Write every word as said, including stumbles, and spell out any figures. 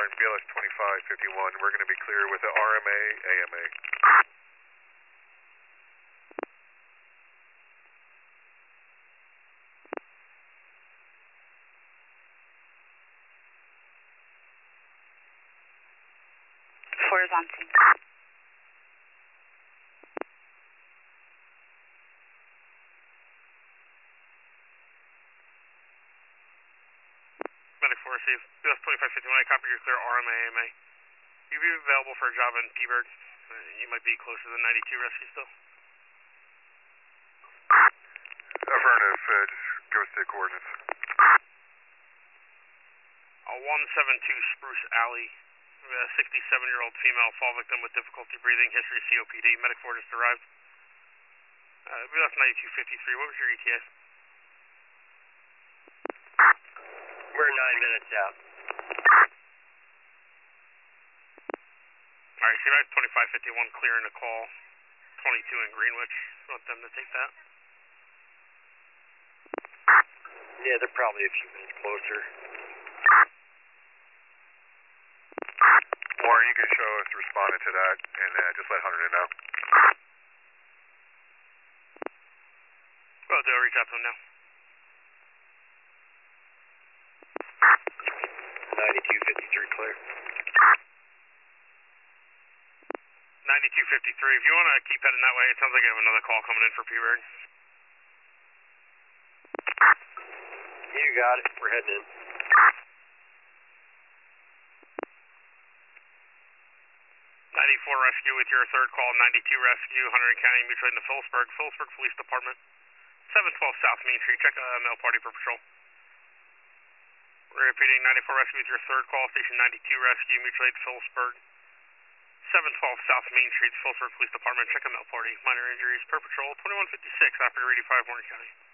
nine, B L S twenty-five fifty-one. We're going to be clear with the R M A, A M A. four is on scene. Medic four received. B L S twenty-five fifty-one, I copy your clear R M A, A M A. You be available for a job in Peaburg. Uh, you might be closer than ninety-two rescue still. Affirmative, uh, just give us the coordinates. Uh, one seven two Spruce Alley. A sixty-seven-year-old female fall victim with difficulty breathing, history of C O P D. Medic four just arrived. Uh, B L S ninety-two fifty-three, what was your E T A? We're nine minutes out. Alright, C R S twenty-five fifty-one clearing a call. twenty-two in Greenwich. Want them to take that? Yeah, they're probably a few minutes closer. Or you can show us responding to that and uh, just let Hunter know. Well, they'll reach out to him now. ninety-two fifty-three clear. ninety-two fifty-three, if you want to keep heading that way, it sounds like I have another call coming in for Peaburg. You got it, we're heading in. ninety-four rescue with your third call, ninety-two rescue, Hunter County Mutual Aid in Phillipsburg, Phillipsburg Police Department, seven twelve South Main Street, check uh, mail party for patrol. We're repeating, ninety-four rescue with your third call, station ninety-two rescue, Mutual Aid Phillipsburg, seven twelve South Main Street, Phillipsburg Police Department, check a mail party, minor injuries per patrol, twenty-one fifty-six, operator eighty-five, Warren County.